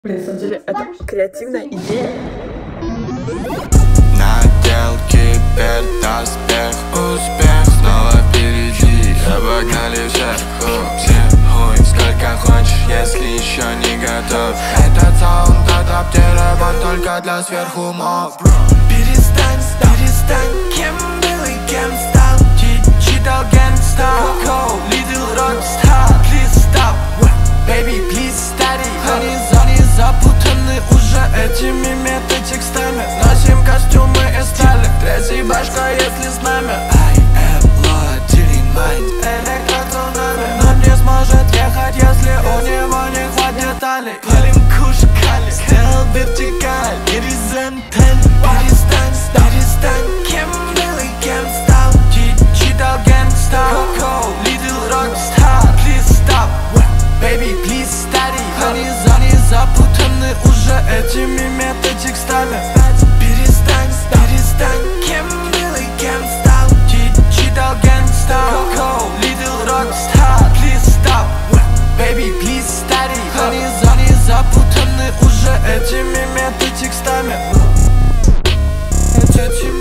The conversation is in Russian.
Блин, на самом деле, это креативная идея. Надел кибердоспех, успех снова впереди. Обогнали всех, хуй, сколько хочешь, если еще не готов. Этот саунд адаптирован только для сверхумов. Перестань, кем был и кем стал. Digital gangsta, cold, little rockstar. Please stop, baby, please study. Они запутаны уже этими метатекстами. Носим костюмы из стали, третий башка, если с нами. I am Lord, dealing mind, электротунами. Но не сможет ехать, если у него не хватит деталей. Палим куш кали, сделал вертикаль, горизонталь. Перестань, кем был и кем стал. Digital gangsta, cold, little rockstar. Please stop, baby, please study. Они запутаны уже этими метатекстами. Перестань, кем был и кем стал. Digital gangsta, cold, little rockstar. Please stop, baby, please study. Они запутаны уже этими метатекстами. Этими